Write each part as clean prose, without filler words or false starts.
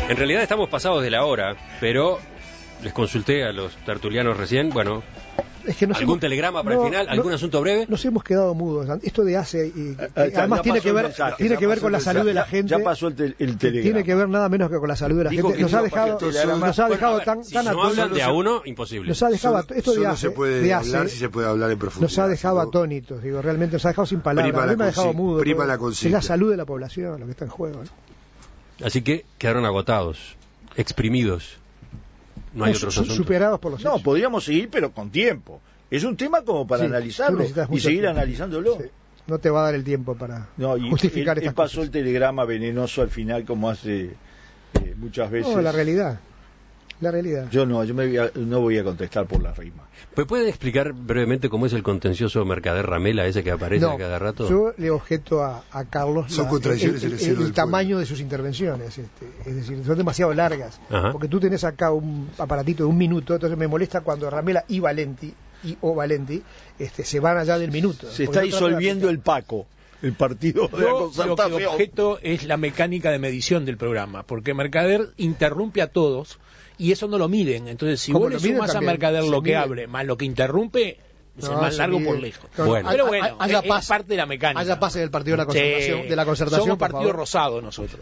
En realidad estamos pasados de la hora, pero les consulté a los tertulianos recién, bueno, es que ¿algún telegrama para el final? ¿Algún asunto breve? Nos hemos quedado mudos. Esto de ACE, y además tiene que ver con la salud de la gente. Ya pasó el telegrama. Tiene que ver nada menos que con la salud de la gente. Nos ha dejado tan si no hablan de a uno, imposible. Nos ha dejado, esto de ACE, se puede hablar si se puede hablar en profundidad. Nos ha dejado atónitos, digo, realmente nos ha dejado sin palabras. A mí me ha dejado mudo. Es la salud de la población lo que está en juego, ¿no? Así que quedaron agotados, exprimidos. No hay otros asuntos. Superados por los hechos. No, podríamos seguir, pero con tiempo. Es un tema como para analizarlo y seguir tiempo. Analizándolo. Sí. No te va a dar el tiempo para justificar estas pasó cosas. el telegrama venenoso al final, como hace muchas veces. No, la realidad. Yo no voy a contestar por la rima. ¿Pues pueden explicar brevemente cómo es el contencioso Mercader Ramela, ese que aparece a cada rato? Yo le objeto a Carlos el tamaño de sus intervenciones. Es decir, son demasiado largas. Ajá. Porque tú tenés acá un aparatito de un minuto, entonces me molesta cuando Ramela y Valenti se van allá del minuto. Se está disolviendo el PACO. El partido de la Concertación. Lo que objeto es la mecánica de medición del programa, porque Mercader interrumpe a todos y eso no lo miden. Entonces, si vos le sumás a Mercader lo que abre más lo que interrumpe, es el más largo por lejos. Bueno. Pero bueno, es parte de la mecánica. Haya paz en el partido de la Concertación. Somos partido rosado nosotros.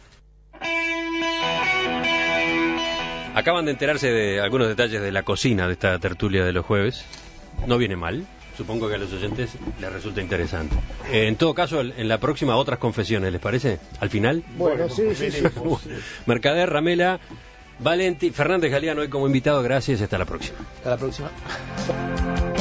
Acaban de enterarse de algunos detalles de la cocina de esta tertulia de los jueves. No viene mal. Supongo que a los oyentes les resulta interesante. En todo caso, en la próxima otras confesiones, ¿les parece? Al final. Bueno, sí. Mercader, Ramela, Valenti, Fernández Galeano hoy como invitado. Gracias, hasta la próxima. Hasta la próxima.